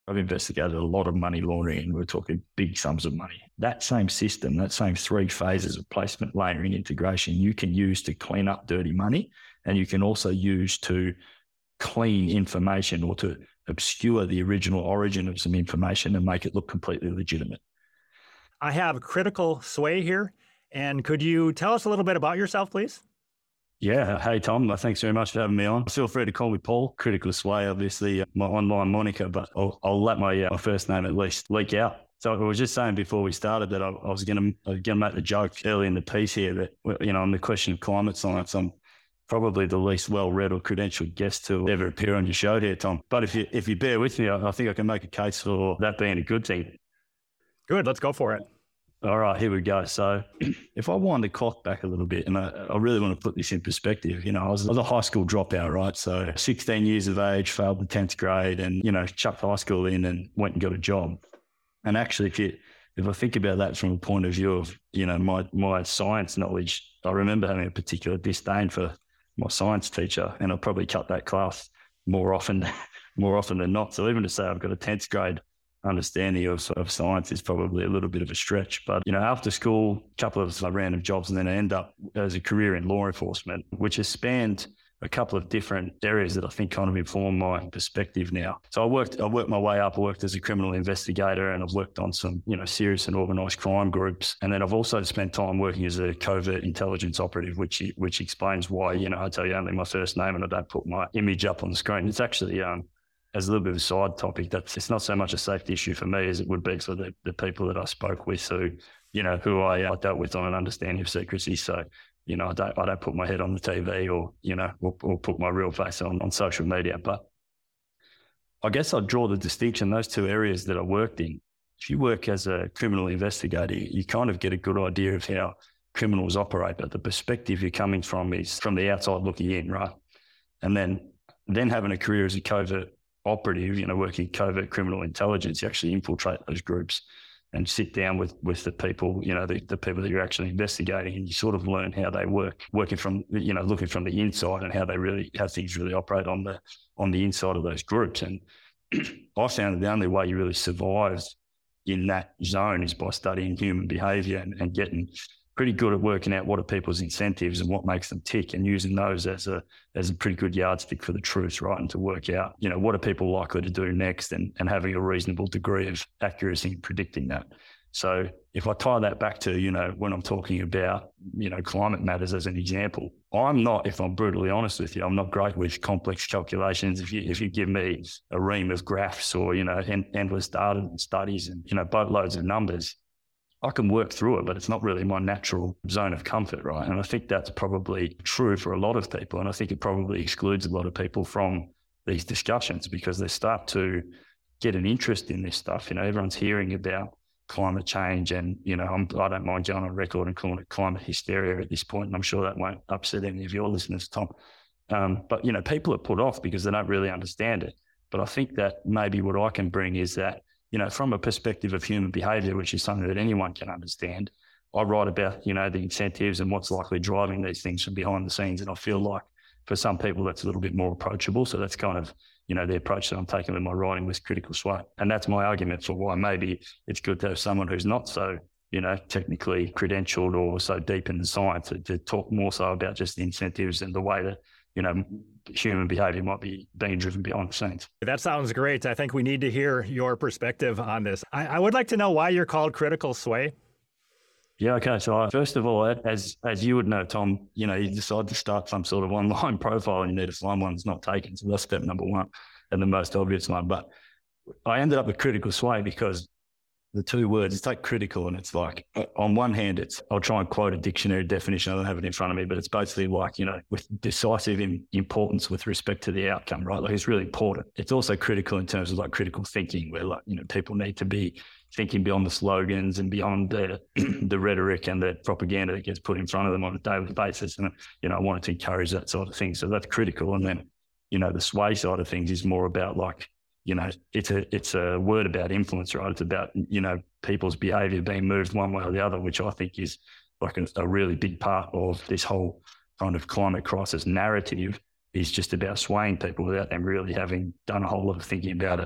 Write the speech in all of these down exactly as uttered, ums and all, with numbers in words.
I've investigated a lot of money laundering, and we're talking big sums of money. That same system, that same three phases of placement, layering, integration, you can use to clean up dirty money, and you can also use to clean information or to obscure the original origin of some information and make it look completely legitimate. I have Critical Sway here. And could you tell us a little bit about yourself, please? Yeah. Hey, Tom. Thanks very much for having me on. Feel free to call me Paul. Critical Sway, obviously, uh, my online moniker, but I'll, I'll let my, uh, my first name at least leak out. So I was just saying before we started that I, I was going to make the joke early in the piece here that, you know, on the question of climate science, I'm probably the least well-read or credentialed guest to ever appear on your show here, Tom. But if you if you bear with me, I, I think I can make a case for that being a good thing. Good. Let's go for it. All right, here we go. So if I wind the clock back a little bit, and I, I really want to put this in perspective, you know, I was, I was a high school dropout, right? So sixteen years of age, failed the tenth grade and, you know, chucked high school in and went and got a job. And actually, if you, if I think about that from a point of view of, you know, my, my science knowledge, I remember having a particular disdain for my science teacher, and I probably cut that class more often, more often than not. So even to say I've got a tenth grade understanding of, of science is probably a little bit of a stretch. But, you know, after school, a couple of random jobs, and then I end up as a career in law enforcement, which has spanned a couple of different areas that I think kind of inform my perspective now. So I worked, I worked my way up. I worked as a criminal investigator, and I've worked on some, you know, serious and organised crime groups. And then I've also spent time working as a covert intelligence operative, which which explains why, you know, I tell you only my first name and I don't put my image up on the screen. It's actually, um, as a little bit of a side topic, that's it's not so much a safety issue for me as it would be for the, the people that I spoke with who, you know, who I, uh, dealt with on an understanding of secrecy. So, you know, I don't I don't put my head on the T V or, you know, or, or put my real face on, on social media. But I guess I'd draw the distinction, those two areas that I worked in. If you work as a criminal investigator, you kind of get a good idea of how criminals operate, but the perspective you're coming from is from the outside looking in, right? And then then having a career as a covert operative, you know, working covert criminal intelligence, you actually infiltrate those groups and sit down with, with the people, you know, the, the people that you're actually investigating, and you sort of learn how they work, working from, you know, looking from the inside and how they really, how things really operate on the, on the inside of those groups. And I found that the only way you really survive in that zone is by studying human behavior and, and getting pretty good at working out what are people's incentives and what makes them tick, and using those as a as a pretty good yardstick for the truth, right? And to work out, you know, what are people likely to do next, and, and having a reasonable degree of accuracy in predicting that. So if I tie that back to, you know, when I'm talking about, you know, climate matters as an example, I'm not, if I'm brutally honest with you, I'm not great with complex calculations. If you if you give me a ream of graphs or, you know, en- endless data and studies and, you know, boatloads of numbers, I can work through it, but it's not really my natural zone of comfort, right? And I think that's probably true for a lot of people. And I think it probably excludes a lot of people from these discussions because they start to get an interest in this stuff. You know, everyone's hearing about climate change and, you know, I'm, I don't mind going on record and calling it climate hysteria at this point, and I'm sure that won't upset any of your listeners, Tom. Um, but, you know, people are put off because they don't really understand it. But I think that maybe what I can bring is that, you know, from a perspective of human behavior, which is something that anyone can understand, I write about, you know, the incentives and what's likely driving these things from behind the scenes. And I feel like for some people, that's a little bit more approachable. So that's kind of, you know, the approach that I'm taking with my writing with Critical Sway. And that's my argument for why maybe it's good to have someone who's not so, you know, technically credentialed or so deep in the science to, to talk more so about just the incentives and the way that, you know, human behavior might be being driven behind the scenes. That sounds great. I think we need to hear your perspective on this. I, I would like to know why you're called Critical Sway. Yeah, okay. So I, first of all, as as you would know, Tom, you know, you decide to start some sort of online profile and you need to find one that's not taken. So that's step number one and the most obvious one. But I ended up with Critical Sway because the two words, it's like critical, and it's like, on one hand, it's, I'll try and quote a dictionary definition. I don't have it in front of me, but it's basically like, you know, with decisive in, importance with respect to the outcome, right? Like it's really important. It's also critical in terms of like critical thinking, where like, you know, people need to be thinking beyond the slogans and beyond the, the rhetoric and the propaganda that gets put in front of them on a daily basis. And, you know, I wanted to encourage that sort of thing. So that's critical. And then, you know, the sway side of things is more about like, you know, it's a it's a word about influence, right? It's about, you know, people's behavior being moved one way or the other, which I think is like a, a really big part of this whole kind of climate crisis narrative, is just about swaying people without them really having done a whole lot of thinking about it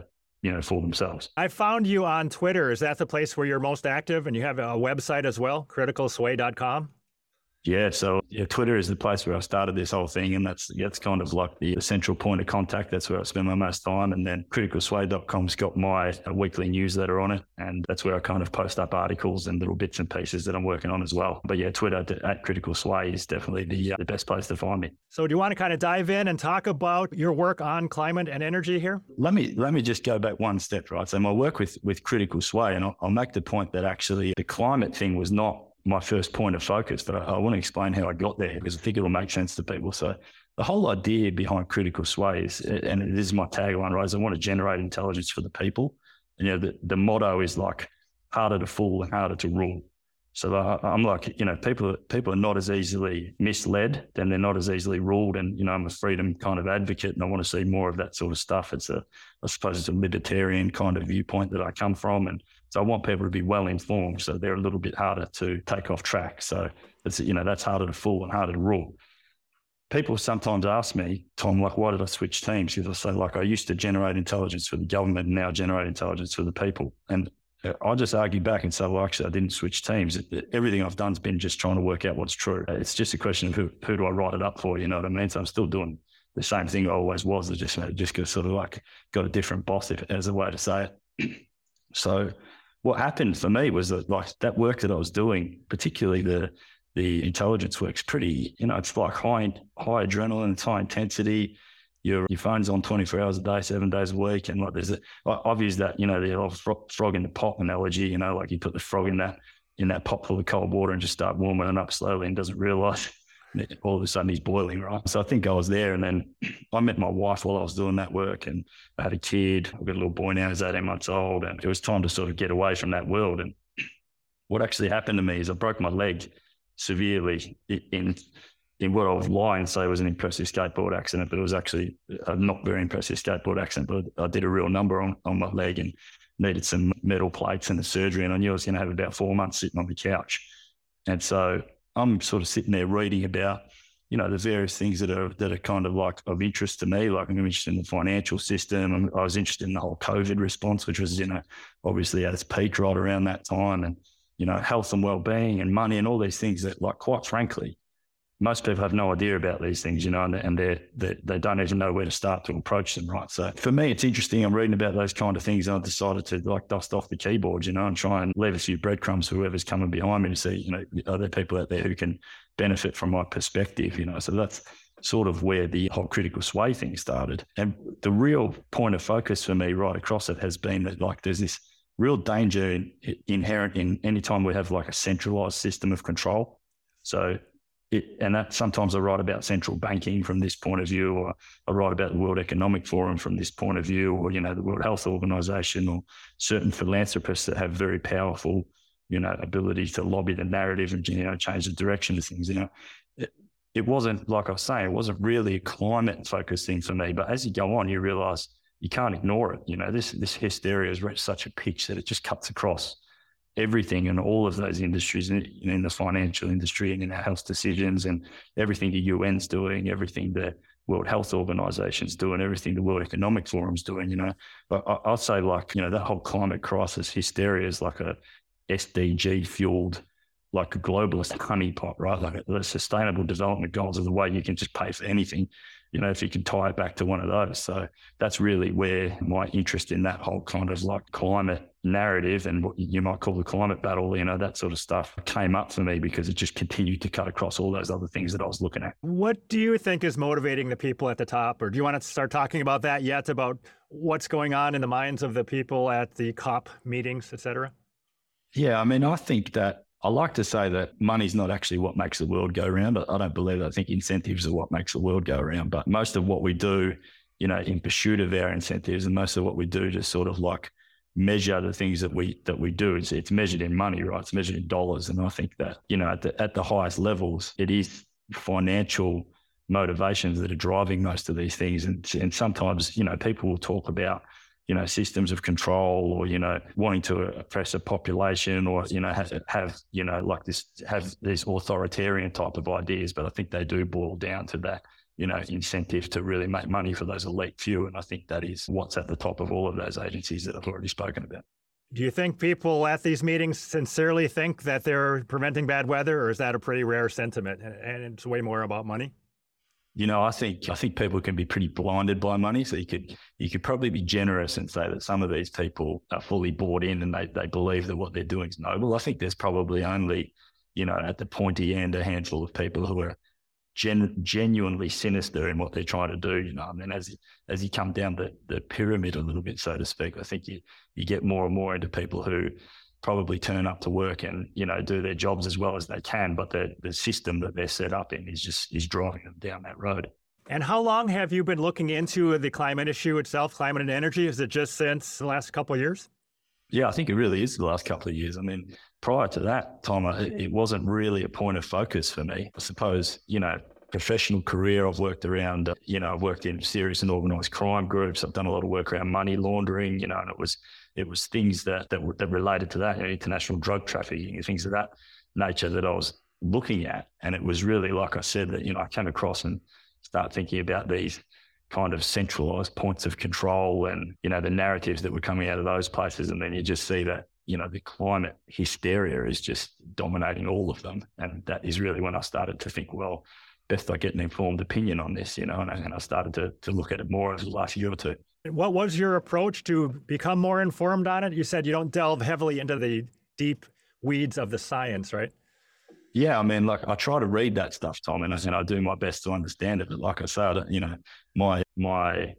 you know, for themselves. I found you on Twitter. Is that the place where you're most active? And you have a website as well, critical sway dot com? Yeah, so yeah, Twitter is the place where I started this whole thing, and that's that's kind of like the central point of contact. That's where I spend my most time. And then critical sway dot com's got my weekly newsletter on it, and that's where I kind of post up articles and little bits and pieces that I'm working on as well. But yeah, Twitter at Critical Sway is definitely the uh, the best place to find me. So do you want to kind of dive in and talk about your work on climate and energy here? Let me let me just go back one step, right? So my work with with Critical Sway, and I'll, I'll make the point that actually the climate thing was not my first point of focus, but I, I want to explain how I got there because I think it'll make sense to people. So the whole idea behind Critical Sway is, and it is my tagline, right, is I want to generate intelligence for the people. And, you know, the, the motto is like harder to fool and harder to rule. So I, I'm like, you know, people, people are not as easily misled, then they're not as easily ruled. And, you know, I'm a freedom kind of advocate, and I want to see more of that sort of stuff. It's a, I suppose it's a libertarian kind of viewpoint that I come from. And so I want people to be well informed, so they're a little bit harder to take off track. So it's, you know, that's harder to fool and harder to rule. People sometimes ask me, Tom, like, why did I switch teams? Because I say, like, I used to generate intelligence for the government and now generate intelligence for the people. And I just argue back and say, well, actually, I didn't switch teams. Everything I've done has been just trying to work out what's true. It's just a question of who, who do I write it up for, you know what I mean? So I'm still doing the same thing I always was. I just, just got sort of like got a different boss, if, as a way to say it. So what happened for me was that, like, that work that I was doing, particularly the the intelligence work's pretty, you know, it's like high high adrenaline, it's high intensity. Your your phone's on twenty-four hours a day, seven days a week, and like there's a, I've used that, you know, the old frog in the pot analogy. You know, like you put the frog in that in that pot full of cold water and just start warming it up slowly, and doesn't realise all of a sudden he's boiling, right? So I think I was there, and then I met my wife while I was doing that work, and I had a kid. I've got a little boy now, he's eighteen months old, and it was time to sort of get away from that world. And what actually happened to me is I broke my leg severely in in what I was lying to say was an impressive skateboard accident, but it was actually a not very impressive skateboard accident. But I did a real number on, on my leg and needed some metal plates and the surgery, and I knew I was going to have about four months sitting on the couch. And so I'm sort of sitting there reading about, you know, the various things that are that are kind of like of interest to me. Like I'm interested in the financial system. I was interested in the whole COVID response, which was, you know, obviously at its peak right around that time, and, you know, health and well-being and money and all these things that, like, quite frankly, most people have no idea about these things, you know, and, and they're, they they don't even know where to start to approach them, right? So for me, it's interesting. I'm reading about those kind of things, and I decided to, like, dust off the keyboard, you know, and try and leave a few breadcrumbs for whoever's coming behind me to see, you know, are there people out there who can benefit from my perspective, you know? So that's sort of where the whole Critical Sway thing started. And the real point of focus for me right across it has been that, like, there's this real danger in, inherent in any time we have, like, a centralized system of control. So It, and that sometimes I write about central banking from this point of view, or I write about the World Economic Forum from this point of view, or, you know, the World Health Organization, or certain philanthropists that have very powerful, you know, ability to lobby the narrative and, you know, change the direction of things. You know, it, it wasn't, like I was saying, it wasn't really a climate focused thing for me. But as you go on, you realize you can't ignore it. You know, this this hysteria has reached such a pitch that it just cuts across everything in all of those industries, in, in the financial industry and in our health decisions, and everything the U N's doing, everything the World Health Organization's doing, everything the World Economic Forum's doing, you know. But I, I'll say, like, you know, that whole climate crisis hysteria is like a S D G fueled, like a globalist honeypot, right? Like the sustainable development goals are the way you can just pay for anything, you know, if you can tie it back to one of those. So that's really where my interest in that whole kind of like climate narrative and what you might call the climate battle, you know, that sort of stuff came up for me, because it just continued to cut across all those other things that I was looking at. What do you think is motivating the people at the top? Or do you want to start talking about that yet, about what's going on in the minds of the people at the COP meetings, et cetera? Yeah, I mean, I think that I like to say that money's not actually what makes the world go round. I don't believe that. I think incentives are what makes the world go around. But most of what we do, you know, in pursuit of our incentives, and most of what we do to sort of like measure the things that we that we do, it's, it's measured in money, right? It's measured in dollars. And I think that, you know, at the at the highest levels, it is financial motivations that are driving most of these things. And, and sometimes, you know, people will talk about, you know, systems of control, or, you know, wanting to oppress a population, or, you know, have, have, you know, like this, have these authoritarian type of ideas. But I think they do boil down to that you know, incentive to really make money for those elite few. And I think that is what's at the top of all of those agencies that I've already spoken about. Do you think people at these meetings sincerely think that they're preventing bad weather, or is that a pretty rare sentiment and it's way more about money? You know, I think I think people can be pretty blinded by money. So you could you could probably be generous and say that some of these people are fully bought in and they, they believe that what they're doing is noble. I think there's probably only, you know, at the pointy end, a handful of people who are gen, genuinely sinister in what they're trying to do. You know, I mean, as as you come down the, the pyramid a little bit, so to speak, I think you you get more and more into people who probably turn up to work and, you know, do their jobs as well as they can, but the the system that they're set up in is just is driving them down that road. And how long have you been looking into the climate issue itself, climate and energy? Is it just since the last couple of years? Yeah, I think it really is the last couple of years. I mean, prior to that, Tom, it, it wasn't really a point of focus for me. I suppose, you know, professional career, I've worked around, uh, you know, I've worked in serious and organised crime groups. I've done a lot of work around money laundering, you know, and it was it was things that that, were, that related to that, you know, international drug trafficking and things of that nature that I was looking at. And it was really, like I said, that, you know, I came across and start thinking about these kind of centralised points of control and, you know, the narratives that were coming out of those places. And then you just see that, you know, the climate hysteria is just dominating all of them. And that is really when I started to think, well, best I get an informed opinion on this, you know, and I, and I started to to look at it more over the last year or two. What was your approach to become more informed on it? You said you don't delve heavily into the deep weeds of the science, right? Yeah, I mean, like I try to read that stuff, Tom, and I, and I do my best to understand it. But like I say, I don't, you know, my my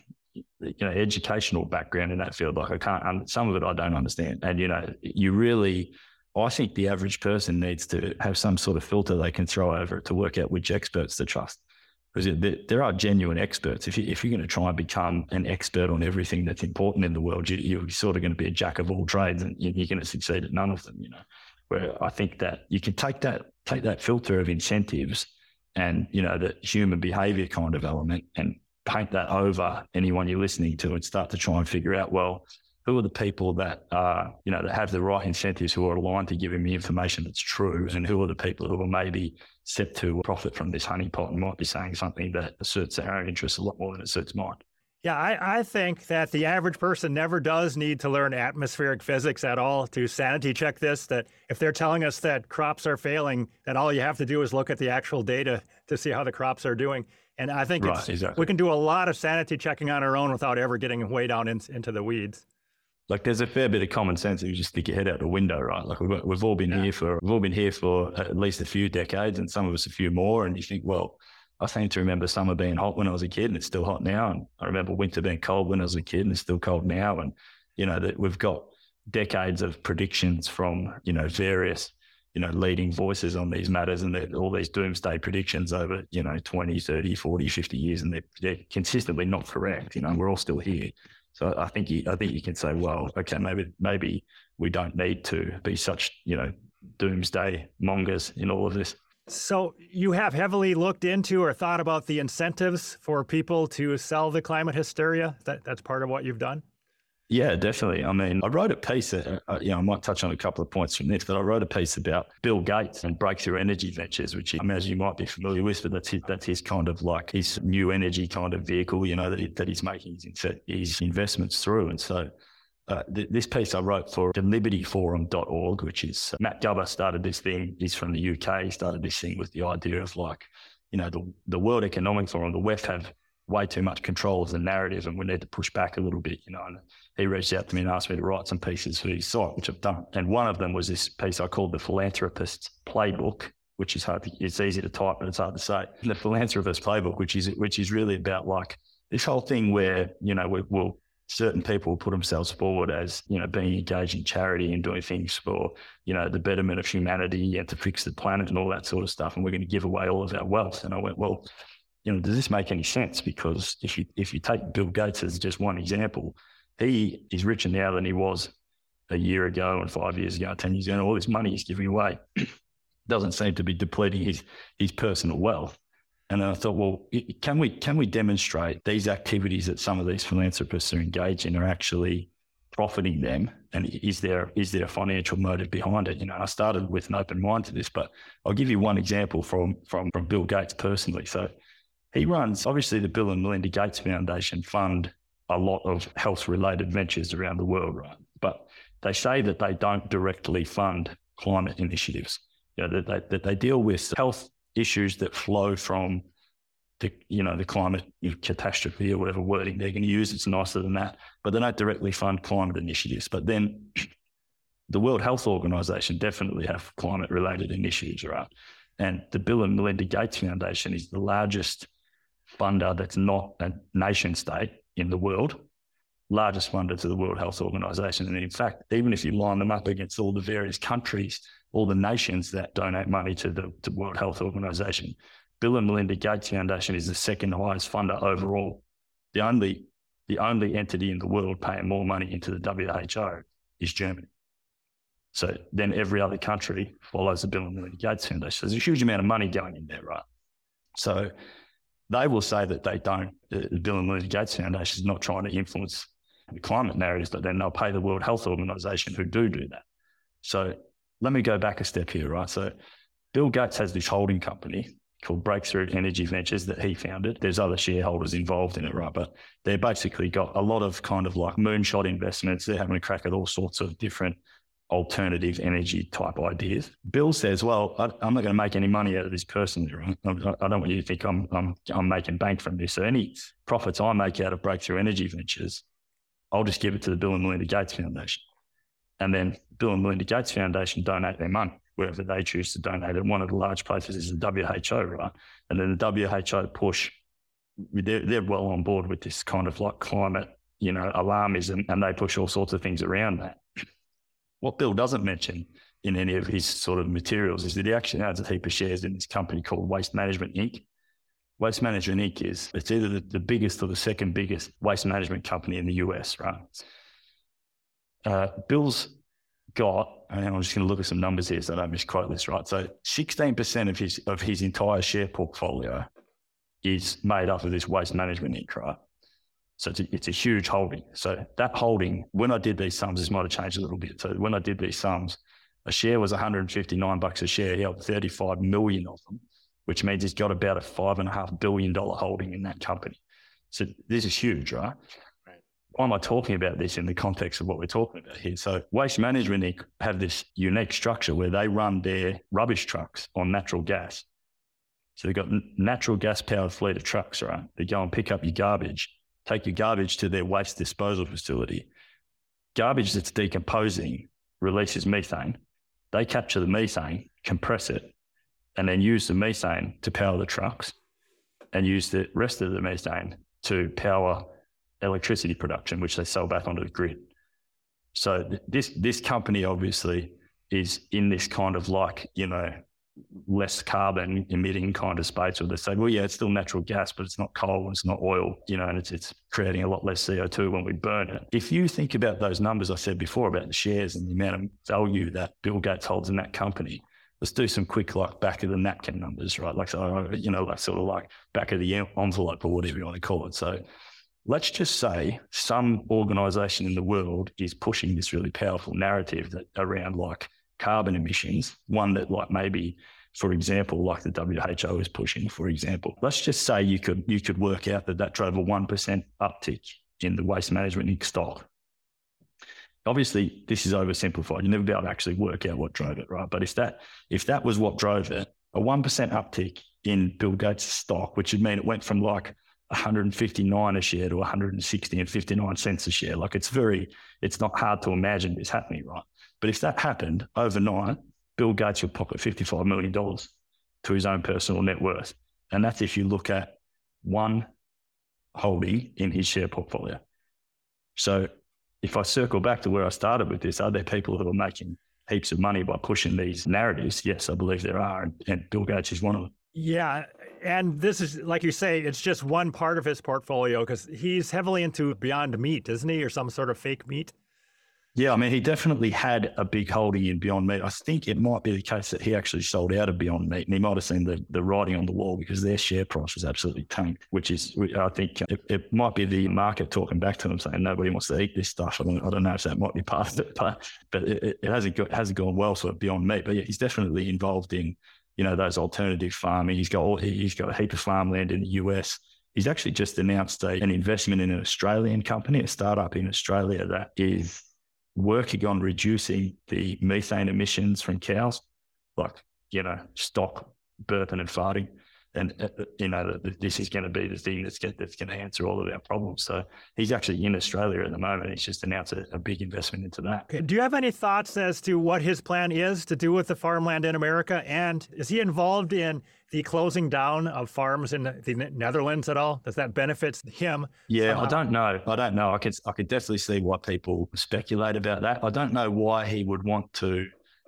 you know educational background in that field, like I can't. Some of it I don't understand, and you know, you really. I think the average person needs to have some sort of filter they can throw over it to work out which experts to trust. Because there are genuine experts. If, you, if you're going to try and become an expert on everything that's important in the world, you, you're sort of going to be a jack of all trades and you're going to succeed at none of them, you know. Where I think that you can take that take that filter of incentives and, you know, the human behavior kind of element and paint that over anyone you're listening to and start to try and figure out, well, who are the people that are, you know, that have the right incentives, who are aligned to giving me information that's true, and who are the people who are maybe set to profit from this honeypot and might be saying something that suits their own interests a lot more than it suits mine. Yeah, I, I think that the average person never does need to learn atmospheric physics at all to sanity check this, that if they're telling us that crops are failing, that all you have to do is look at the actual data to see how the crops are doing. And I think right, it's, exactly. we can do a lot of sanity checking on our own without ever getting way down in, into the weeds. Like there's a fair bit of common sense if you just stick your head out the window, right? Like we've, we've all been yeah. here for we've all been here for at least a few decades, and some of us a few more. And you think, well, I seem to remember summer being hot when I was a kid, and it's still hot now. And I remember winter being cold when I was a kid, and it's still cold now. And you know that we've got decades of predictions from you know various you know leading voices on these matters, and all these doomsday predictions over you know twenty, thirty, forty, fifty years, and they're, they're consistently not correct. You know, we're all still here. So I think you, I think you can say, well, okay, maybe maybe we don't need to be such, you know, doomsday mongers in all of this. So you have heavily looked into or thought about the incentives for people to sell the climate hysteria. That that's part of what you've done? Yeah, definitely. I mean, I wrote a piece, uh, you know, I might touch on a couple of points from this, but I wrote a piece about Bill Gates and Breakthrough Energy Ventures, which I imagine you might be familiar with, but that's his, that's his kind of like his new energy kind of vehicle, you know, that, he, that he's making his, his investments through. And so uh, th- this piece I wrote for the liberty forum dot org, which is uh, Matt Gubber started this thing. He's from the U K. He started this thing with the idea of like, you know, the, the World Economic Forum, the W E F have way too much control of the narrative and we need to push back a little bit, you know. And he reached out to me and asked me to write some pieces for his site, which I've done. And one of them was this piece I called The Philanthropist's Playbook, which is hard to, it's easy to type, but it's hard to say. The Philanthropist's Playbook, which is which is really about like this whole thing where, you know, we will certain people will put themselves forward as, you know, being engaged in charity and doing things for, you know, the betterment of humanity and to fix the planet and all that sort of stuff. And we're going to give away all of our wealth. And I went, well, you know, does this make any sense? Because if you if you take Bill Gates as just one example, he is richer now than he was a year ago and five years ago, ten years ago. And all this money he's giving away doesn't seem to be depleting his his personal wealth. And I thought, well, can we can we demonstrate these activities that some of these philanthropists are engaged in are actually profiting them? And is there is there a financial motive behind it? You know, I started with an open mind to this, but I'll give you one example from from from Bill Gates personally. So He runs, obviously, the Bill and Melinda Gates Foundation fund a lot of health-related ventures around the world, right? But they say that they don't directly fund climate initiatives. You know, that they, that they deal with health issues that flow from the, you know, the climate catastrophe or whatever wording they're going to use. It's nicer than that, but they don't directly fund climate initiatives. But then the World Health Organization definitely have climate-related initiatives, right? And the Bill and Melinda Gates Foundation is the largest funder that's not a nation state in the world, largest funder to the World Health Organization. And in fact, even if you line them up against all the various countries, all the nations that donate money to the to World Health Organization, Bill and Melinda Gates Foundation is the second highest funder overall. The only the only entity in the world paying more money into the W H O is Germany. So then every other country follows the Bill and Melinda Gates Foundation. There's a huge amount of money going in there, right? So they will say that they don't, the Bill and Melinda Gates Foundation is not trying to influence the climate narratives, but then they'll pay the World Health Organization who do do that. So let me go back a step here, right? So Bill Gates has this holding company called Breakthrough Energy Ventures that he founded. There's other shareholders involved in it, right? But they're basically got a lot of kind of like moonshot investments. They're having a crack at all sorts of different alternative energy type ideas. Bill says, well, I, I'm not going to make any money out of this personally, right? I, I don't want you to think I'm, I'm, I'm making bank from this. So any profits I make out of Breakthrough Energy Ventures, I'll just give it to the Bill and Melinda Gates Foundation. And then Bill and Melinda Gates Foundation donate their money wherever they choose to donate. And one of the large places is the W H O, right? And then the W H O push, they're, they're well on board with this kind of like climate, you know, alarmism, and they push all sorts of things around that. What Bill doesn't mention in any of his sort of materials is that he actually has a heap of shares in this company called Waste Management Incorporated. Waste Management Incorporated is, it's either the, the biggest or the second biggest waste management company in the U S, right? Uh, Bill's got, and I'm just going to look at some numbers here so I don't misquote this, right? So sixteen percent of his of his entire share portfolio is made up of this Waste Management Incorporated, right? So it's a, it's a huge holding. So that holding, when I did these sums, this might have changed a little bit. So when I did these sums, a share was one hundred fifty-nine bucks a share. He held thirty-five million of them, which means he's got about a five and a half billion dollar holding in that company. So this is huge, right? Right. Why am I talking about this in the context of what we're talking about here? So Waste Management Incorporated have this unique structure where they run their rubbish trucks on natural gas. So they've got natural gas powered fleet of trucks, right? They go and pick up your garbage, take your garbage to their waste disposal facility. Garbage that's decomposing releases methane. They capture the methane, compress it, and then use the methane to power the trucks and use the rest of the methane to power electricity production, which they sell back onto the grid. So th- this this company obviously is in this kind of like, you know, less carbon emitting kind of space where they say, well, yeah, it's still natural gas, but it's not coal, it's not oil, you know, and it's it's creating a lot less C O two when we burn it. If you think about those numbers I said before about the shares and the amount of value that Bill Gates holds in that company, let's do some quick like back of the napkin numbers, right? Like, so, you know, like sort of like back of the envelope or whatever you want to call it. So let's just say some organization in the world is pushing this really powerful narrative that around like carbon emissions, one that like maybe, for example, like the W H O is pushing, for example. Let's just say you could you could work out that that drove a one percent uptick in the Waste Management stock. Obviously, this is oversimplified. You'll never be able to actually work out what drove it, right? But if that if that was what drove it, a one percent uptick in Bill Gates' stock, which would mean it went from like one hundred fifty-nine a share to one hundred sixty and fifty-nine cents a share. Like it's very, it's not hard to imagine this happening, right? But if that happened overnight, Bill Gates would pocket fifty-five million dollars to his own personal net worth. And that's if you look at one holding in his share portfolio. So if I circle back to where I started with this, are there people who are making heaps of money by pushing these narratives? Yes, I believe there are. And, and Bill Gates is one of them. Yeah. And this is, like you say, it's just one part of his portfolio because he's heavily into Beyond Meat, isn't he? Or some sort of fake meat? Yeah, I mean, he definitely had a big holding in Beyond Meat. I think it might be the case that he actually sold out of Beyond Meat, and he might have seen the, the writing on the wall because their share price was absolutely tanked, which is, I think it, it might be the market talking back to them saying nobody wants to eat this stuff. I don't, I don't know if that might be part of it, but, but it, it hasn't, got, hasn't gone well for Beyond Meat. But yeah, he's definitely involved in you know, those alternative farming. He's got all, he's got a heap of farmland in the U S. He's actually just announced a, an investment in an Australian company, a startup in Australia that is working on reducing the methane emissions from cows, like, you know, stock burping and farting. And, uh, you know, this is going to be the thing that's going, that's going to answer all of our problems. So he's actually in Australia at the moment. He's just announced a, a big investment into that. Okay. Do you have any thoughts as to what his plan is to do with the farmland in America? And is he involved in the closing down of farms in the Netherlands at all? Does that benefit him? Yeah, somehow? I don't know. I don't know. I could, I could definitely see why people speculate about that. I don't know why he would want to.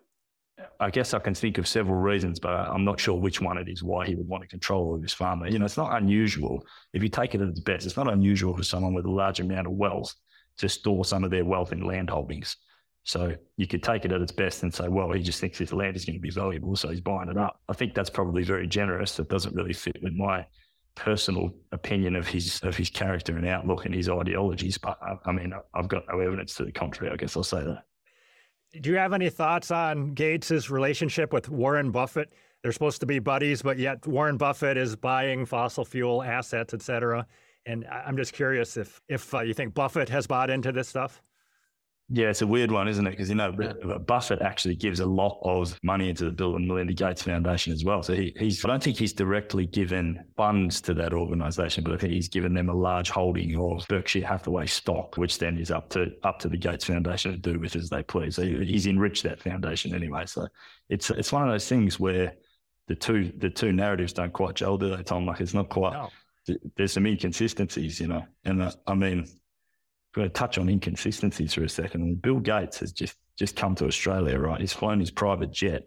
I guess I can think of several reasons, but I'm not sure which one it is why he would want to control his farmer. You know, it's not unusual. If you take it at its best, it's not unusual for someone with a large amount of wealth to store some of their wealth in land holdings. So you could take it at its best and say, well, he just thinks his land is going to be valuable, so he's buying it up. I think that's probably very generous. It doesn't really fit with my personal opinion of his of his character and outlook and his ideologies. But I, I mean, I've got no evidence to the contrary. I guess I'll say that. Do you have any thoughts on Gates's relationship with Warren Buffett? They're supposed to be buddies, but yet Warren Buffett is buying fossil fuel assets, et cetera. And I'm just curious if if uh, you think Buffett has bought into this stuff. Yeah, it's a weird one, isn't it? Because, you know, Buffett actually gives a lot of money into the Bill and Melinda Gates Foundation as well. So he, he's, I don't think he's directly given funds to that organisation, but I think he's given them a large holding of Berkshire Hathaway stock, which then is up to up to the Gates Foundation to do with as they please. So he's enriched that foundation anyway. So it's it's one of those things where the two the two narratives don't quite gel, do they, Tom? Like, it's not quite. No. There's some inconsistencies, you know, and uh, I mean. We're going to touch on inconsistencies for a second. Bill Gates has just, just come to Australia, right? He's flown his private jet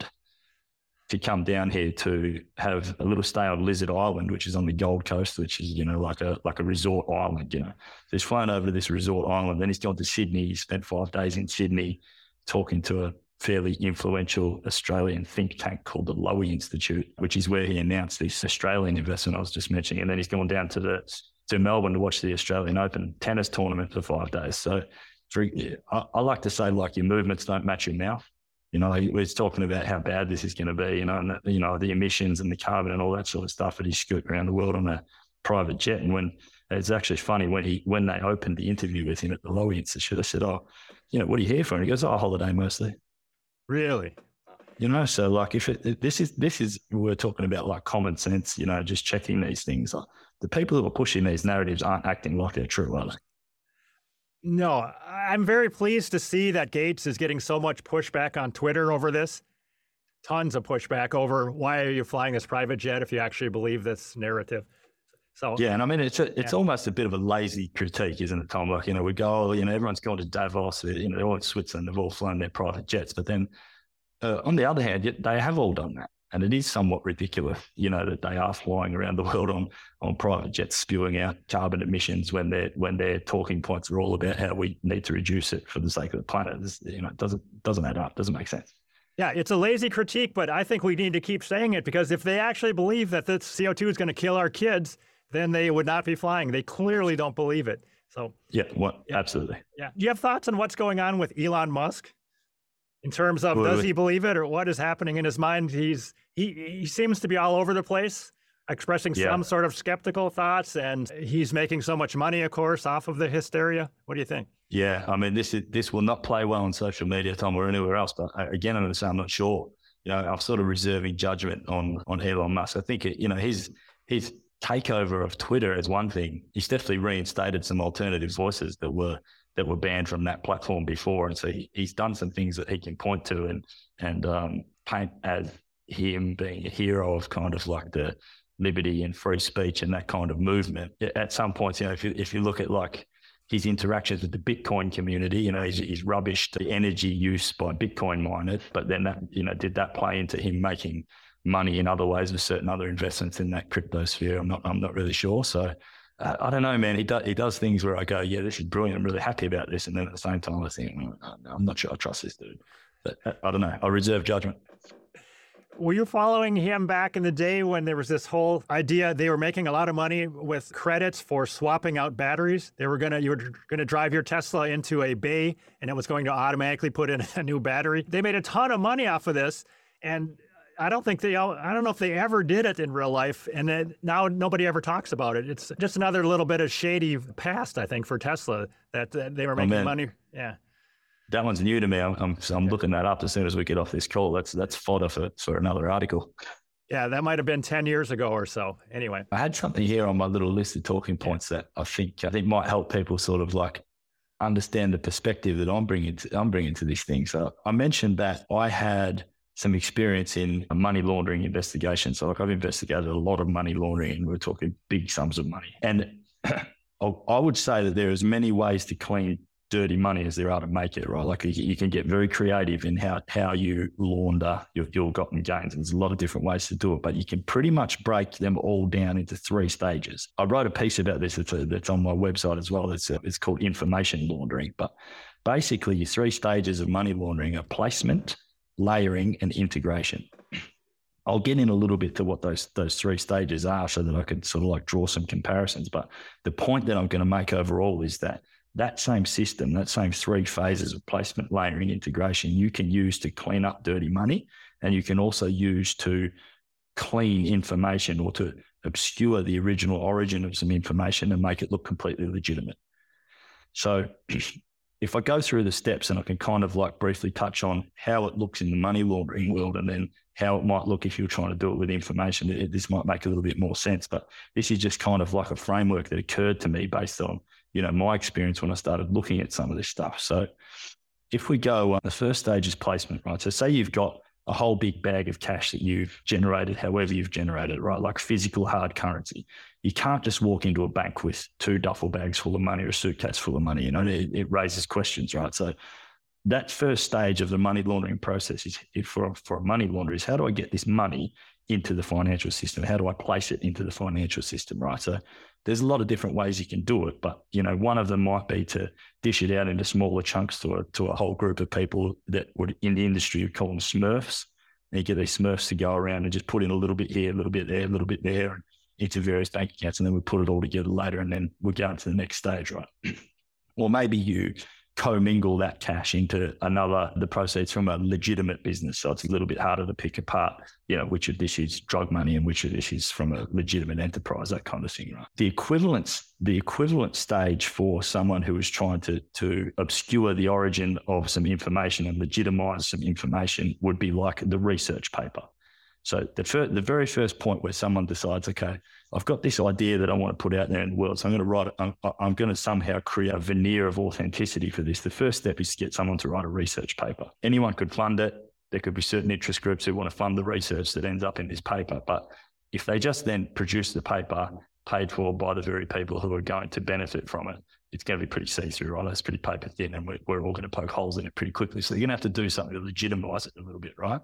to come down here to have a little stay on Lizard Island, which is on the Gold Coast, which is, you know, like a like a resort island, you know. So he's flown over to this resort island. Then he's gone to Sydney. He spent five days in Sydney talking to a fairly influential Australian think tank called the Lowy Institute, which is where he announced this Australian investment I was just mentioning. And then he's gone down to the to Melbourne to watch the Australian Open tennis tournament for five days. So I, I like to say, like, your movements don't match your mouth. You know, we're talking about how bad this is going to be, you know, and, the, you know, the emissions and the carbon and all that sort of stuff that he's scooting around the world on a private jet. And when it's actually funny, when he when they opened the interview with him at the Lowy Institute, I said, oh, you know, what are you here for? And he goes, oh, holiday mostly. Really? You know, so like if it, this is, this is, we're talking about like common sense, you know, just checking these things. Like, the people who are pushing these narratives aren't acting like they're true, are they? No, I'm very pleased to see that Gates is getting so much pushback on Twitter over this. Tons of pushback over why are you flying this private jet if you actually believe this narrative. So yeah, and I mean, it's a, it's yeah. almost a bit of a lazy critique, isn't it, Tom? Like, you know, we go, oh, you know, everyone's gone to Davos, you know, they're all in Switzerland, they've all flown their private jets. But then uh, on the other hand, they have all done that. And it is somewhat ridiculous, you know, that they are flying around the world on, on private jets, spewing out carbon emissions when their when their talking points are all about how we need to reduce it for the sake of the planet. It's, you know, it doesn't doesn't add up, doesn't make sense. Yeah, it's a lazy critique, but I think we need to keep saying it because if they actually believe that this C O two is going to kill our kids, then they would not be flying. They clearly don't believe it. So yeah, what yeah. absolutely. Yeah. Do you have thoughts on what's going on with Elon Musk? In terms of, does he believe it or what is happening in his mind? He's he he seems to be all over the place, expressing yeah. some sort of skeptical thoughts, and he's making so much money, of course, off of the hysteria. What do you think? Yeah, I mean, this is this will not play well on social media, Tom, or anywhere else. But again, I'm going to say I'm not sure. You know, I'm sort of reserving judgment on on Elon Musk. I think it, you know his his takeover of Twitter is one thing. He's definitely reinstated some alternative voices that were. that were banned from that platform before. And so he, he's done some things that he can point to and and um, paint as him being a hero of kind of like the liberty and free speech and that kind of movement. At some points, you know, if you, if you look at like his interactions with the Bitcoin community, you know, he's, he's rubbished the energy use by Bitcoin miners, but then that, you know, did that play into him making money in other ways with certain other investments in that crypto sphere? I'm not, I'm not really sure. So, Uh, I don't know, man. He does he does things where I go, yeah, this is brilliant. I'm really happy about this, and then at the same time, I think I'm not sure I trust this dude. But I don't know. I reserve judgment. Were you following him back in the day when there was this whole idea they were making a lot of money with credits for swapping out batteries? They were gonna you were gonna drive your Tesla into a bay, and it was going to automatically put in a new battery. They made a ton of money off of this, and I don't think they, I don't know if they ever did it in real life. And then now nobody ever talks about it. It's just another little bit of shady past, I think, for Tesla that, that they were making oh, money. Yeah. That one's new to me. I'm, I'm, so I'm yeah. looking that up as soon as we get off this call. That's, that's fodder for, for another article. Yeah, that might have been ten years ago or so. Anyway, I had something here on my little list of talking points yeah. that I think, I think might help people sort of like understand the perspective that I'm bringing to, I'm bringing to this thing. So I mentioned that I had some experience in money laundering investigation. So like I've investigated a lot of money laundering, and we're talking big sums of money. And I would say that there are as many ways to clean dirty money as there are to make it, right? Like you, you can get very creative in how, how you launder your ill-gotten gains. And there's a lot of different ways to do it, but you can pretty much break them all down into three stages. I wrote a piece about this that's, a, that's on my website as well. It's, a, it's called information laundering. But basically your three stages of money laundering are placement, layering, and integration. I'll get in a little bit to what those those three stages are so that I can sort of like draw some comparisons. But the point that I'm going to make overall is that that same system, that same three phases of placement, layering, integration, you can use to clean up dirty money, and you can also use to clean information or to obscure the original origin of some information and make it look completely legitimate. So if I go through the steps, and I can kind of like briefly touch on how it looks in the money laundering world and then how it might look if you're trying to do it with information, it, this might make a little bit more sense. But this is just kind of like a framework that occurred to me based on, you know, my experience when I started looking at some of this stuff. So if we go, uh, the first stage is placement, right? So say you've got a whole big bag of cash that you've generated, however you've generated, right? Like physical hard currency. You can't just walk into a bank with two duffel bags full of money or a suitcase full of money. You know, it, it raises questions, right? So that first stage of the money laundering process is if for, for a money launderer is how do I get this money into the financial system? How do I place it into the financial system, right? So there's a lot of different ways you can do it, but you know, one of them might be to dish it out into smaller chunks to a, to a whole group of people that would in the industry would call them Smurfs. And you get these Smurfs to go around and just put in a little bit here, a little bit there, a little bit there, and into various bank accounts, and then we put it all together later, and then we're going to the next stage, right? Or maybe you commingle that cash into another, the proceeds from a legitimate business. So it's a little bit harder to pick apart, you know, which of this is drug money and which of this is from a legitimate enterprise, that kind of thing, right? The equivalence, the equivalent stage for someone who is trying to, to obscure the origin of some information and legitimize some information would be like the research paper. So the fir- the very first point where someone decides, okay, I've got this idea that I want to put out there in the world, so I'm going to write it, I'm, I'm going to somehow create a veneer of authenticity for this. The first step is to get someone to write a research paper. Anyone could fund it. There could be certain interest groups who want to fund the research that ends up in this paper. But if they just then produce the paper paid for by the very people who are going to benefit from it, it's going to be pretty see-through, right? It's pretty paper thin, and we're, we're all going to poke holes in it pretty quickly. So you're going to have to do something to legitimize it a little bit, right?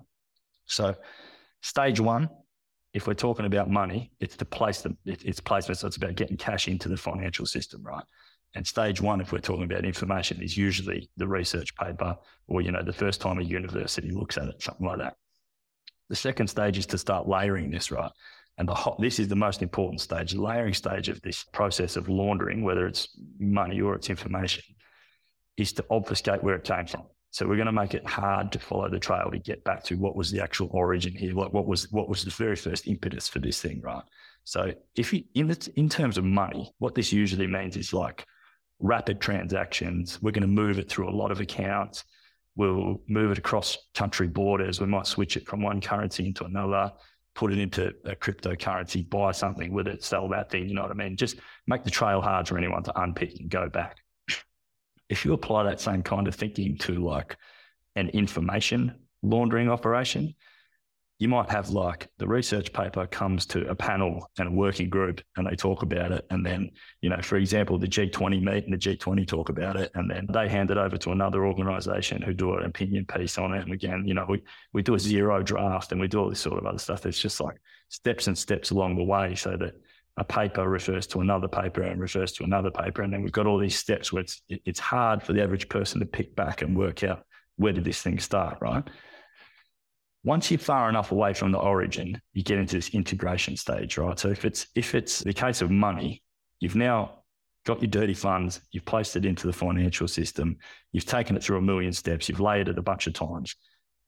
So stage one, if we're talking about money, it's to place them, it's placement. So it's about getting cash into the financial system, right? And stage one, if we're talking about information, is usually the research paper or, you know, the first time a university looks at it, something like that. The second stage is to start layering this, right? And the hot, this is the most important stage, the layering stage of this process of laundering, whether it's money or it's information, is to obfuscate where it came from. So we're going to make it hard to follow the trail to get back to what was the actual origin here, like what was what was the very first impetus for this thing, right? So if you, in the, in terms of money, what this usually means is like rapid transactions. We're going to move it through a lot of accounts. We'll move it across country borders. We might switch it from one currency into another, put it into a cryptocurrency, buy something with it, sell that thing. You know what I mean? Just make the trail hard for anyone to unpick and go back. If you apply that same kind of thinking to like an information laundering operation, you might have like the research paper comes to a panel and a working group and they talk about it. And then, you know, for example, the G twenty meet and the G twenty talk about it. And then they hand it over to another organization who do an opinion piece on it. And again, you know, we, we do a zero draft and we do all this sort of other stuff. It's just like steps and steps along the way so that a paper refers to another paper and refers to another paper. And then we've got all these steps where it's, it's hard for the average person to pick back and work out where did this thing start, right? Once you're far enough away from the origin, you get into this integration stage, right? So if it's, if it's the case of money, you've now got your dirty funds, you've placed it into the financial system, you've taken it through a million steps, you've layered it a bunch of times.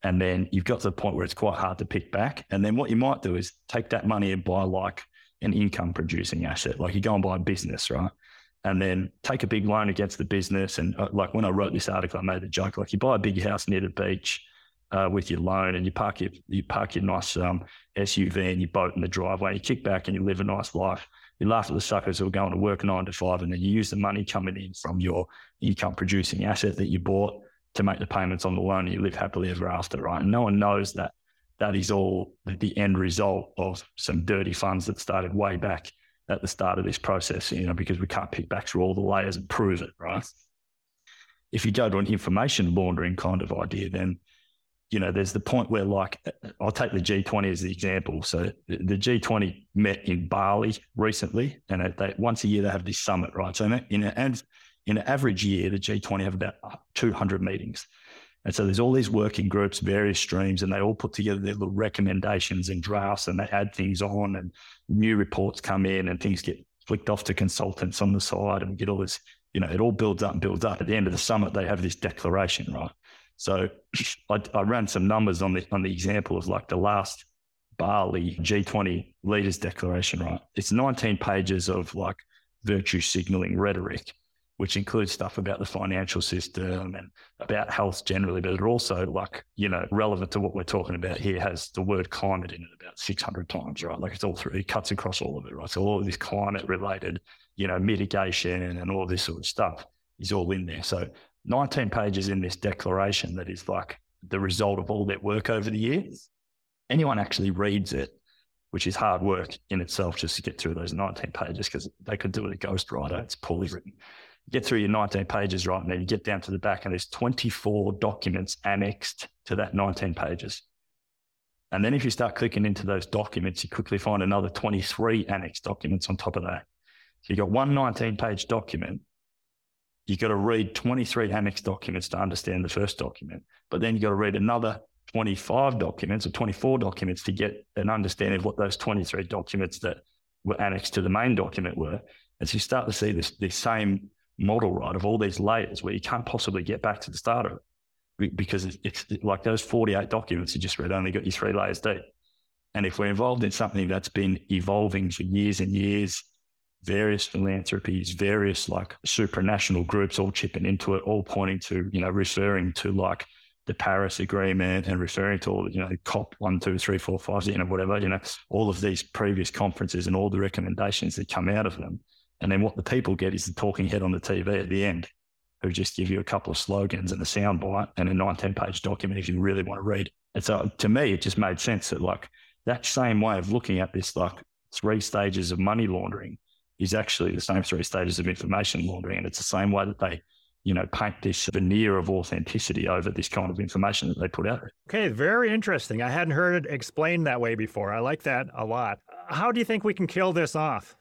And then you've got to the point where it's quite hard to pick back. And then what you might do is take that money and buy like an income producing asset. Like you go and buy a business, right? And then take a big loan against the business. And uh, like when I wrote this article, I made the joke, like you buy a big house near the beach uh, with your loan, and you park your, you park your nice um, S U V and your boat in the driveway, and you kick back and you live a nice life. You laugh at the suckers who are going to work nine to five, and then you use the money coming in from your income producing asset that you bought to make the payments on the loan, and you live happily ever after, right? And no one knows that that is all the end result of some dirty funds that started way back at the start of this process, you know, because we can't pick back through all the layers and prove it, right? If you go to an information laundering kind of idea, then, you know, there's the point where, like, I'll take the G twenty as the example. So the G twenty met in Bali recently, and they, once a year they have this summit, right? So in an, in an average year, the G twenty have about two hundred meetings. And so there's all these working groups, various streams, and they all put together their little recommendations and drafts, and they add things on, and new reports come in, and things get flicked off to consultants on the side, and we get all this, you know, it all builds up and builds up. At the end of the summit, they have this declaration, right? So I, I ran some numbers on the on the example of like the last Bali G twenty leaders declaration, right? It's nineteen pages of like virtue signaling rhetoric, which includes stuff about the financial system and about health generally, but it also, like, you know, relevant to what we're talking about here, has the word climate in it about six hundred times, right? Like it's all through, it cuts across all of it, right? So all of this climate related, you know, mitigation and all this sort of stuff is all in there. So nineteen pages in this declaration that is like the result of all their work over the years. Anyone actually reads it, which is hard work in itself just to get through those nineteen pages, because they could do it a ghostwriter. It's poorly written. Get through your nineteen pages, right? And then you get down to the back and there's twenty-four documents annexed to that nineteen pages. And then if you start clicking into those documents, you quickly find another twenty-three annexed documents on top of that. So you've got one nineteen page document. You've got to read twenty-three annexed documents to understand the first document, but then you've got to read another twenty-five documents or twenty-four documents to get an understanding of what those twenty-three documents that were annexed to the main document were. And so you start to see this, this same model, right, of all these layers where you can't possibly get back to the start of it, because it's, it's like those forty-eight documents you just read only got you three layers deep. And if we're involved in something that's been evolving for years and years, various philanthropies, various like supranational groups all chipping into it, all pointing to, you know, referring to like the Paris Agreement and referring to all, you know, COP one, two, three, four, five, you know, whatever, you know, all of these previous conferences and all the recommendations that come out of them. And then what the people get is the talking head on the T V at the end, who just give you a couple of slogans and a soundbite and a nineteen page document if you really want to read. And so to me, it just made sense that like that same way of looking at this, like three stages of money laundering, is actually the same three stages of information laundering. And it's the same way that they, you know, paint this veneer of authenticity over this kind of information that they put out there. Okay, very interesting. I hadn't heard it explained that way before. I like that a lot. How do you think we can kill this off?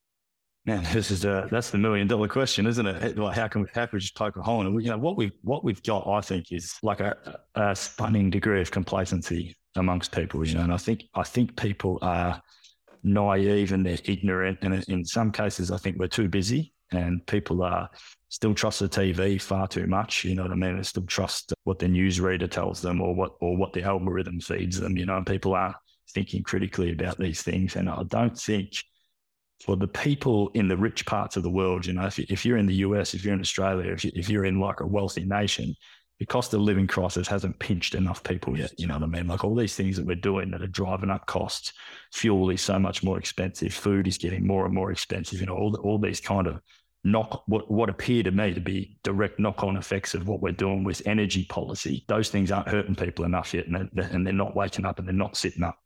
Man, this is a, that's the million dollar question, isn't it? Like, how can we, how can we just poke a hole in it? You know, what we've, what we've got, I think, is like a, a stunning degree of complacency amongst people, you know, and I think, I think people are naive and they're ignorant. And in some cases, I think we're too busy, and people are still trust the T V far too much. You know what I mean? They still trust what the newsreader tells them or what, or what the algorithm feeds them, you know, and people aren't thinking critically about these things. And I don't think for the people in the rich parts of the world, you know, if, if you're in the U S, if you're in Australia, if, you, if you're in like a wealthy nation, the cost of living crisis hasn't pinched enough people yet. You know what I mean? Like all these things that we're doing that are driving up costs. Fuel is so much more expensive. Food is getting more and more expensive. You know, all, all these kind of knock, what, what appear to me to be direct knock-on effects of what we're doing with energy policy. Those things aren't hurting people enough yet, and they're, and they're not waking up and they're not sitting up.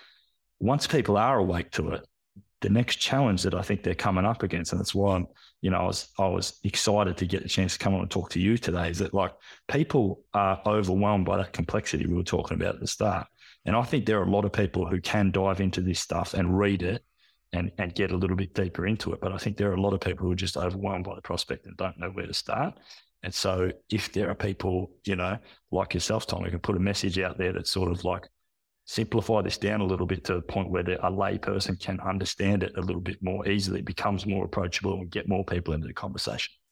Once people are awake to it, the next challenge that I think they're coming up against, and that's why I'm, you know, I was I was excited to get the chance to come on and talk to you today, is that like people are overwhelmed by that complexity we were talking about at the start. And I think there are a lot of people who can dive into this stuff and read it and, and get a little bit deeper into it. But I think there are a lot of people who are just overwhelmed by the prospect and don't know where to start. And so if there are people, you know, like yourself, Tom, who can put a message out there that's sort of like, simplify this down a little bit to the point where the, a lay person can understand it a little bit more easily, becomes more approachable, and get more people into the conversation.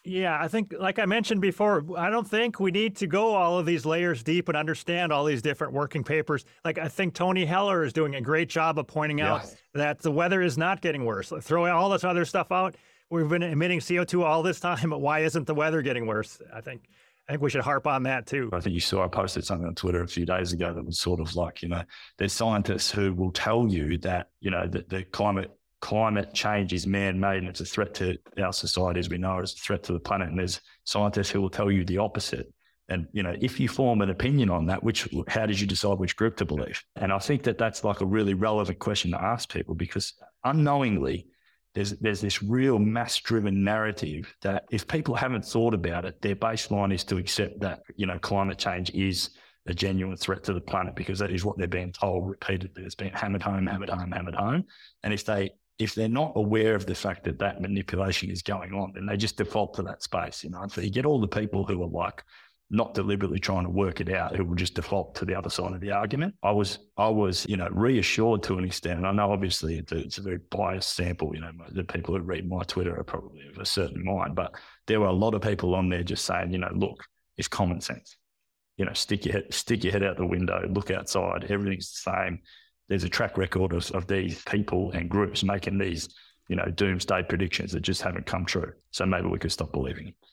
Yeah, I think, like I mentioned before, I don't think we need to go all of these layers deep and understand all these different working papers. Like, I think Tony Heller is doing a great job of pointing Yeah. out that the weather is not getting worse. Like, throw all this other stuff out. We've been emitting C O two all this time, but why isn't the weather getting worse? I think I think we should harp on that too. I think you saw I posted something on Twitter a few days ago that was sort of like, you know, there's scientists who will tell you that, you know, that the climate climate change is man-made and it's a threat to our society as we know it, it's a threat to the planet. And there's scientists who will tell you the opposite. And, you know, if you form an opinion on that, which, how did you decide which group to believe? And I think that that's like a really relevant question to ask people, because unknowingly, there's there's this real mass-driven narrative that if people haven't thought about it, their baseline is to accept that, you know, climate change is a genuine threat to the planet, because that is what they're being told repeatedly. It's been hammered home, hammered home, hammered home. And if they if they're not aware of the fact that that manipulation is going on, then they just default to that space, you know. And so you get all the people who are like not deliberately trying to work it out, who will just default to the other side of the argument. I was, I was, you know, reassured to an extent. And I know obviously it's a, it's a very biased sample, you know, the people who read my Twitter are probably of a certain mind, but there were a lot of people on there just saying, you know, look, it's common sense. You know, stick your head, stick your head out the window, look outside, everything's the same. There's a track record of, of these people and groups making these, you know, doomsday predictions that just haven't come true. So maybe we could stop believing it.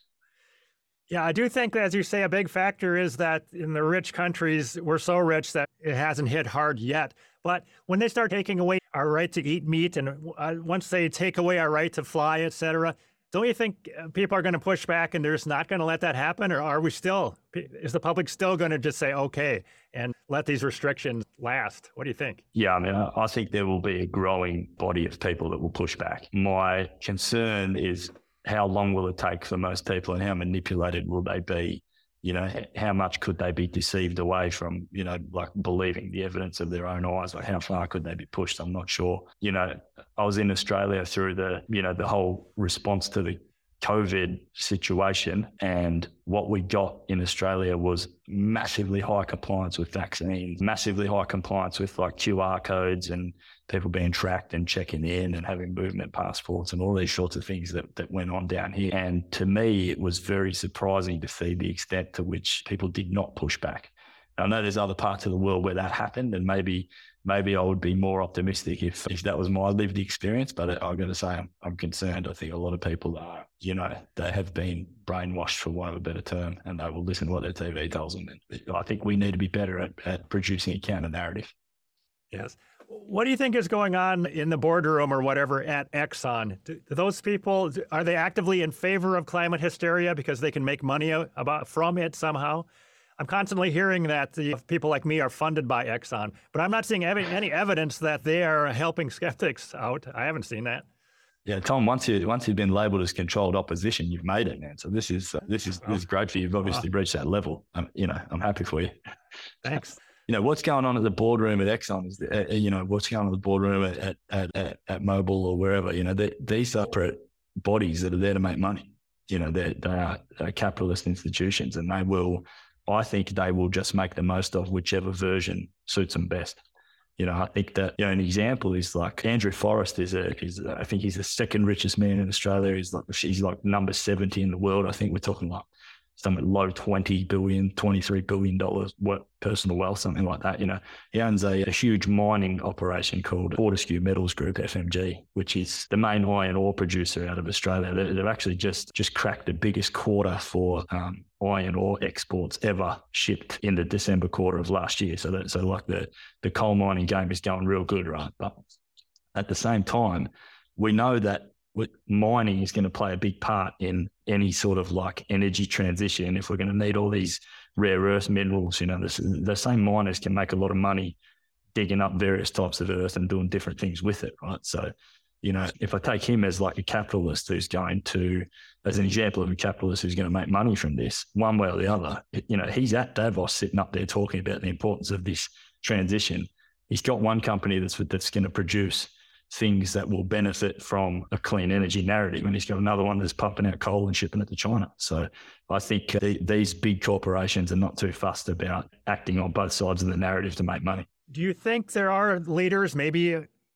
Yeah, I do think, as you say, a big factor is that in the rich countries, we're so rich that it hasn't hit hard yet. But when they start taking away our right to eat meat, and uh, once they take away our right to fly, et cetera, don't you think people are going to push back and they're just not going to let that happen? Or are we still, is the public still going to just say, okay, and let these restrictions last? What do you think? Yeah, I mean, I, I think there will be a growing body of people that will push back. My concern is how long will it take for most people and how manipulated will they be? You know, how much could they be deceived away from, you know, like believing the evidence of their own eyes? Like how far could they be pushed? I'm not sure. You know, I was in Australia through the, you know, the whole response to the COVID situation, and what we got in Australia was massively high compliance with vaccines, massively high compliance with like Q R codes and people being tracked and checking in and having movement passports and all these sorts of things that, that went on down here. And to me, it was very surprising to see the extent to which people did not push back. I know there's other parts of the world where that happened, and maybe maybe I would be more optimistic if, if that was my lived experience. But I've got to say, I'm, I'm concerned. I think a lot of people are, you know, they have been brainwashed, for want of a better term, and they will listen to what their T V tells them. And I think we need to be better at, at producing a counter narrative. Yes. What do you think is going on in the boardroom or whatever at Exxon? Do, do those people, are they actively in favor of climate hysteria because they can make money about from it somehow? I'm constantly hearing that the people like me are funded by Exxon, but I'm not seeing ev- any evidence that they are helping skeptics out. I haven't seen that. Yeah, Tom, once you once you've been labelled as controlled opposition, you've made it, man. So this is uh, this is this is great for you. You've obviously reached that level. Um, you know, I'm happy for you. Thanks. You know, what's going on at the boardroom at Exxon is, uh, you know, what's going on at the boardroom at at at, at Mobil or wherever. You know, they, these are separate bodies that are there to make money. You know, they they are, are capitalist institutions, and they will. I think they will just make the most of whichever version suits them best. You know, I think that, you know, an example is like Andrew Forrest is a, is a, I think he's the second richest man in Australia. He's like, he's like number seventy in the world. I think we're talking like something low twenty billion, twenty-three billion dollars what personal wealth, something like that. You know, he owns a, a huge mining operation called Fortescue Metals Group, F M G, which is the main iron ore producer out of Australia. They, they've actually just, just cracked the biggest quarter for um, iron ore exports ever shipped in the December quarter of last year. So that, so like the, the coal mining game is going real good, right? But at the same time, we know that mining is going to play a big part in any sort of like energy transition. If we're going to need all these rare earth minerals, you know, the, the same miners can make a lot of money digging up various types of earth and doing different things with it, right? So, you know, if I take him as like a capitalist who's going to, as an example of a capitalist who's going to make money from this, one way or the other, you know, he's at Davos sitting up there talking about the importance of this transition. He's got one company that's that's going to produce things that will benefit from a clean energy narrative, and he's got another one that's pumping out coal and shipping it to China. So I think the, these big corporations are not too fussed about acting on both sides of the narrative to make money. Do you think there are leaders, maybe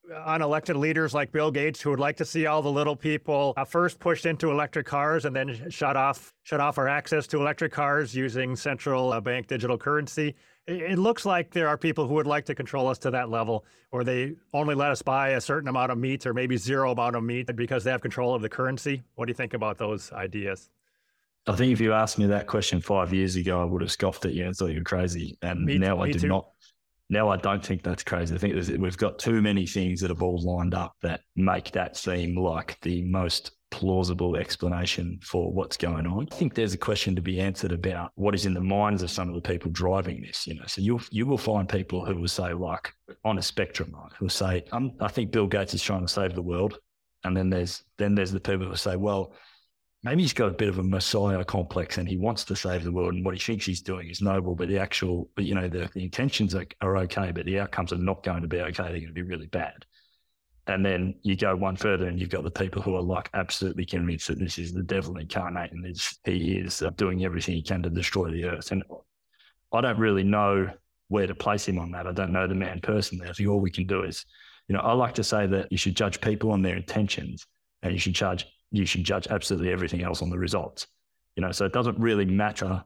unelected leaders like Bill Gates who would like to see all the little people uh, first pushed into electric cars and then shut off shut off our access to electric cars using central uh, bank digital currency. It, it looks like there are people who would like to control us to that level, or they only let us buy a certain amount of meat or maybe zero amount of meat because they have control of the currency. What do you think about those ideas? I think if you asked me that question five years ago, I would have scoffed at you and thought you were crazy. And me, now I do too. not. Now I don't think that's crazy. I think we've got too many things that have all lined up that make that seem like the most plausible explanation for what's going on. I think there's a question to be answered about what is in the minds of some of the people driving this. You know, so you you will find people who will say, like, on a spectrum, right, who will say, um, I think Bill Gates is trying to save the world, and then there's then there's the people who say, well, maybe he's got a bit of a messiah complex and he wants to save the world, and what he thinks he's doing is noble, but the actual, you know, the, the intentions are, are okay, but the outcomes are not going to be okay. They're going to be really bad. And then you go one further and you've got the people who are like absolutely convinced that this is the devil incarnate and it's, he is uh, doing everything he can to destroy the earth. And I don't really know where to place him on that. I don't know the man personally. I think all we can do is, you know, I like to say that you should judge people on their intentions and you should judge you should judge absolutely everything else on the results. You know, so it doesn't really matter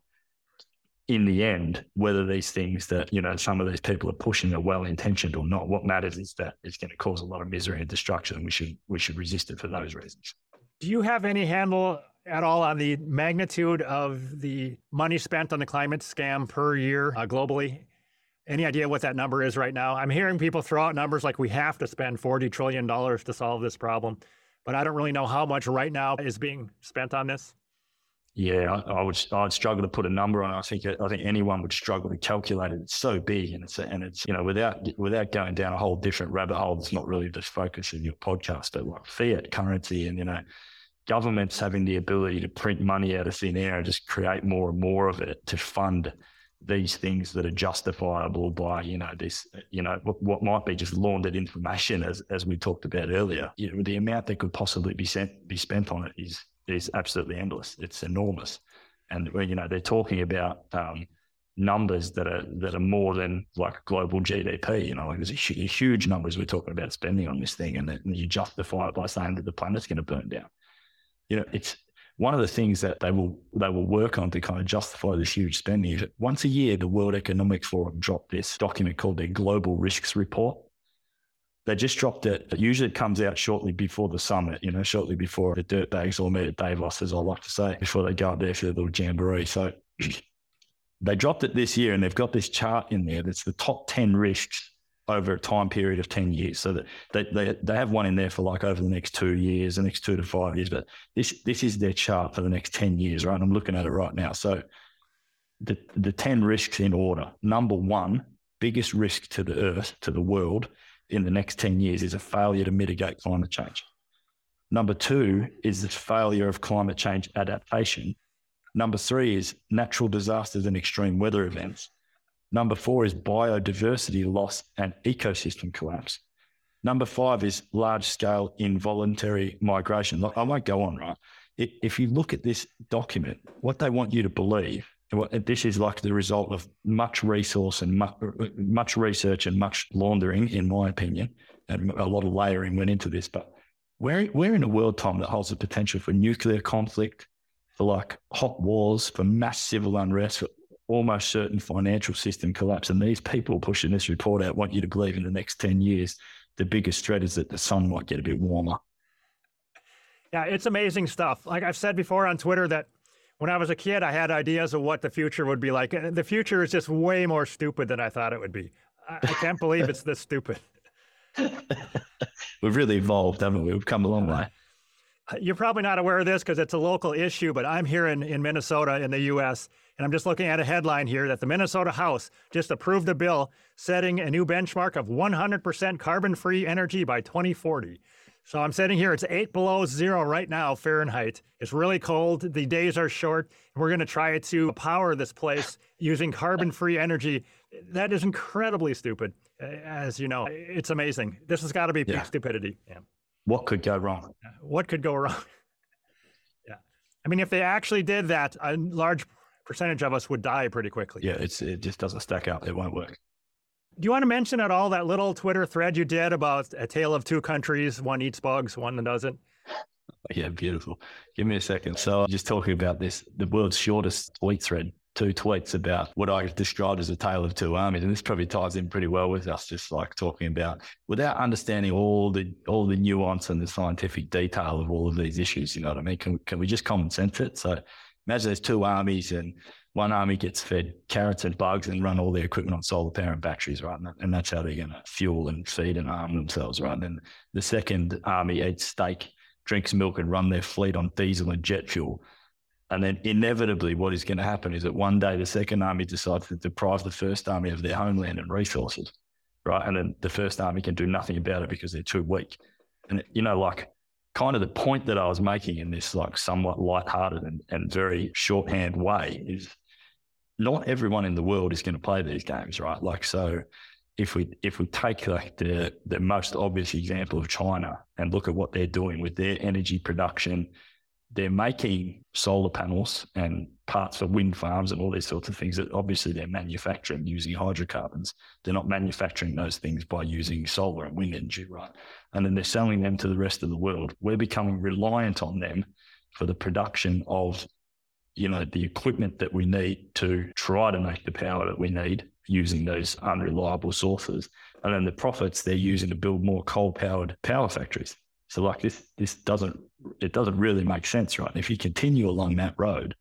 in the end whether these things that, you know, some of these people are pushing are well-intentioned or not. What matters is that it's going to cause a lot of misery and destruction, and we should we should resist it for those reasons. Do you have any handle at all on the magnitude of the money spent on the climate scam per year uh, globally? Any idea what that number is right now? I'm hearing people throw out numbers like we have to spend forty trillion dollars to solve this problem, but I don't really know how much right now is being spent on this. Yeah, I, I would. I'd struggle to put a number on it. I think. I think anyone would struggle to calculate it. It's so big, and it's and it's you know without without going down a whole different rabbit hole. That's not really the focus of your podcast. But like fiat currency, and you know, governments having the ability to print money out of thin air and just create more and more of it to fund these things that are justifiable by, you know, this, you know, what, what might be just laundered information, as as we talked about earlier. You know, the amount that could possibly be sent be spent on it is is absolutely endless. It's enormous, and you know they're talking about um, numbers that are that are more than like global G D P. You know, like there's a huge numbers we're talking about spending on this thing, and, and you justify it by saying that the planet's going to burn down. You know, it's one of the things that they will they will work on to kind of justify this huge spending. Is that once a year, the World Economic Forum dropped this document called their Global Risks Report. They just dropped it. Usually it comes out shortly before the summit, you know, shortly before the dirtbags all meet at Davos, as I like to say, before they go up there for their little jamboree. So they dropped it this year, and they've got this chart in there that's the top ten risks over a time period of ten years. So that they, they, they have one in there for like over the next two years, the next two to five years. But this this is their chart for the next ten years, right? I'm looking at it right now. So the the ten risks in order. Number one, biggest risk to the earth, to the world, in the next ten years is a failure to mitigate climate change. Number two is the failure of climate change adaptation. Number three is natural disasters and extreme weather events. Number four is biodiversity loss and ecosystem collapse. Number five is large-scale involuntary migration. Look, I won't go on, right? If you look at this document, what they want you to believe, this is like the result of much resource and much, much research and much laundering, in my opinion, and a lot of layering went into this. But we're, we're in a world, Tom, that holds the potential for nuclear conflict, for like hot wars, for mass civil unrest, for almost certain financial system collapse. And these people pushing this report out want you to believe in the next ten years, the biggest threat is that the sun might get a bit warmer. Yeah, it's amazing stuff. Like I've said before on Twitter that when I was a kid, I had ideas of what the future would be like. The future is just way more stupid than I thought it would be. I, I can't believe it's this stupid. We've really evolved, haven't we? We've come a long way. You're probably not aware of this because it's a local issue, but I'm here in, in Minnesota in the U S, and I'm just looking at a headline here that the Minnesota House just approved a bill setting a new benchmark of one hundred percent carbon-free energy by twenty forty. So I'm sitting here, it's eight below zero right now, Fahrenheit. It's really cold, the days are short, and we're gonna try to power this place using carbon-free energy. That is incredibly stupid, as you know. It's amazing. This has gotta be peak yeah. stupidity. Yeah. What could go wrong? What could go wrong? Yeah. I mean, if they actually did that, a large percentage of us would die pretty quickly. Yeah, it's it just doesn't stack up. It won't work. Do you want to mention at all that little Twitter thread you did about a tale of two countries? One eats bugs, one doesn't. Yeah, beautiful. Give me a second. So just talking about this, the world's shortest tweet thread, two tweets about what I described as a tale of two armies. And this probably ties in pretty well with us just like talking about, without understanding all the all the nuance and the scientific detail of all of these issues, you know what I mean? Can, can we just common sense it? So imagine there's two armies and one army gets fed carrots and bugs and run all their equipment on solar power and batteries, right? And, that, and that's how they're going to fuel and feed and arm themselves, right? And then the second army eats steak, drinks milk and run their fleet on diesel and jet fuel. And then inevitably what is going to happen is that one day the second army decides to deprive the first army of their homeland and resources, right? And then the first army can do nothing about it because they're too weak. And, you know, like kind of the point that I was making in this like somewhat lighthearted and, and very shorthand way is not everyone in the world is going to play these games, right? Like, so if we if we take like the the most obvious example of China and look at what they're doing with their energy production, they're making solar panels and parts for wind farms and all these sorts of things that obviously they're manufacturing using hydrocarbons. They're not manufacturing those things by using solar and wind energy, right? And then they're selling them to the rest of the world. We're becoming reliant on them for the production of, you know, the equipment that we need to try to make the power that we need using those unreliable sources. And then the profits they're using to build more coal-powered power factories. So like this, this doesn't, it doesn't really make sense, right? If you continue along that road,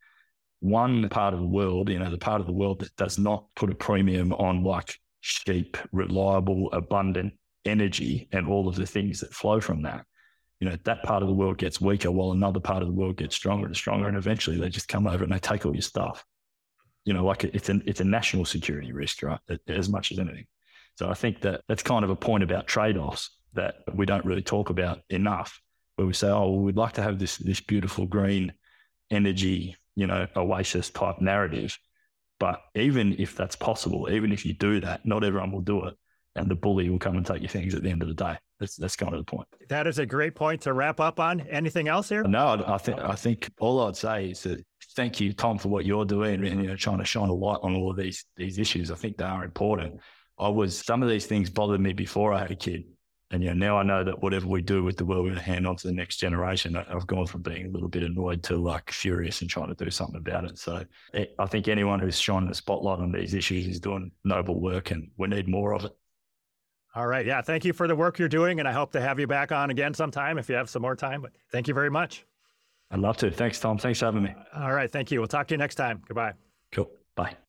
one part of the world, you know, the part of the world that does not put a premium on like cheap, reliable, abundant energy and all of the things that flow from that, you know, that part of the world gets weaker while another part of the world gets stronger and stronger. And eventually they just come over and they take all your stuff. You know, like it's an, it's a national security risk, right? As much as anything. So I think that that's kind of a point about trade-offs that we don't really talk about enough, where we say, oh, well, we'd like to have this, this beautiful green energy, you know, oasis type narrative. But even if that's possible, even if you do that, not everyone will do it. And the bully will come and take your things at the end of the day. That's that's kind of the point. That is a great point to wrap up on. Anything else here? No, I think I think all I'd say is that thank you, Tom, for what you're doing and, you know, trying to shine a light on all of these these issues. I think they are important. I was some of these things bothered me before I had a kid, and you know now I know that whatever we do with the world, we're going to hand on to the next generation. I've gone from being a little bit annoyed to like furious and trying to do something about it. So I think anyone who's shining a spotlight on these issues is doing noble work, and we need more of it. All right. Yeah. Thank you for the work you're doing. And I hope to have you back on again sometime if you have some more time. But thank you very much. I'd love to. Thanks, Tom. Thanks for having me. All right. Thank you. We'll talk to you next time. Goodbye. Cool. Bye.